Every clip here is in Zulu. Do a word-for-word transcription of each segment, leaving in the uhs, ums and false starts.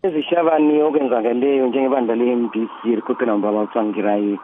Ezishabani okwenzakeleyo njengebandla le-M D C likhokhelwa ngubaba uTsvangirai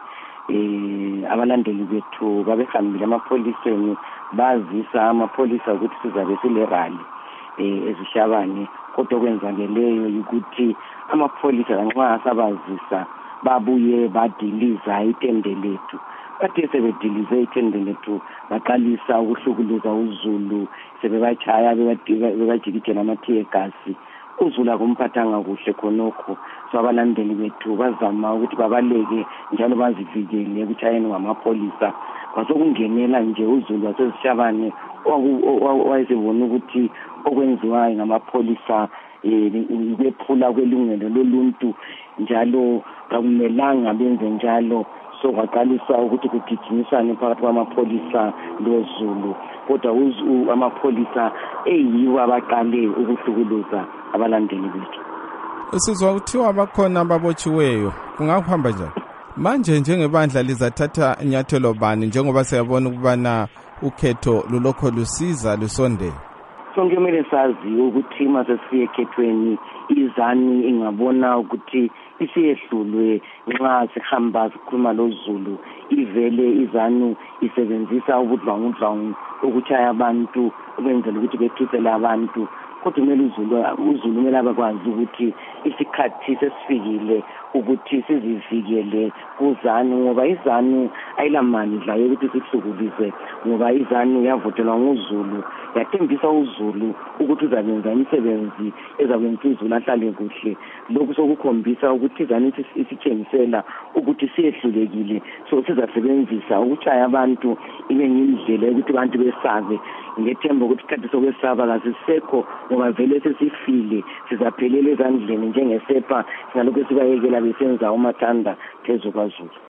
eh abalandeli bethu babehambile emapholiseni bazisa amapholisa ukuthi sizabe sile rally eh ezishabani kodwa okwenzakeleyo ukuthi amapholisa lanxa asabazisa babuye badiliza itende lethu bathe sebedilize itende lethu baqalisa ukuhlukuluza uZulu sebebachaya bebajikijela amathiye gasi uZulu akumphathanga kuhle khonokho so abalandeli bethu bazama ukuthi babaleke njalo bazivikele ekuchayeni ngamapholisa kwasokungenela nje uZulu wasezishabane wayesebona ukuthi okwenziwayo ngamapholisa ukwephula kwelungelo loluntu njalo akumelanga benze njalo so kwaqalisa ukuthi kugijinyiswane phakathi kwamapholisa loZulu kodwa amapholisa eyiwo abaqale ukuhlukuluza abalandeli bethu. Usizwa kuthiwa bakhona ababotshiweyo, kungakuhamba njani manje njengebandla lizathatha inyathelo bani njengoba siyabona ukubana ukhetho lulokho lusiza lusondela? Sonke kumele sazi ukuthi mase siye ekhethweni izani ingabona ukuthi isiyehlulwe nxa sihamba sikhuluma loZulu ivele izanu isebenzisa ubudlwangudlwangu ukuchaya abantu ukwenzela ukuthi bethusele abantu kodwa kumele uZulu uZulu kumele abakwazi ukuthi isikhathi sesifikile ukuthi sizivikele kuzanu ngoba izanu ayilamandla yokuthi sihlukulize ngoba izanu yavotelwa nguZulu yathembisa uZulu ukuthi uzabenza imisebenzi ezakwenza uZulu ahlale kuhle lokhu sokukhombisa ukuthi izanu isitshengisela ukuthi siyehlulekile so sizasebenzisa ukuchaya abantu ibe ngindlela yokuthi abantu besabe ngethemba ukuthi isikhathi sokwesaba kasisekho ngoba vele sesifile sizaphelela ezandleni njengesepa sinalokho sibayekela besenza umathanda phezu kwaZulu.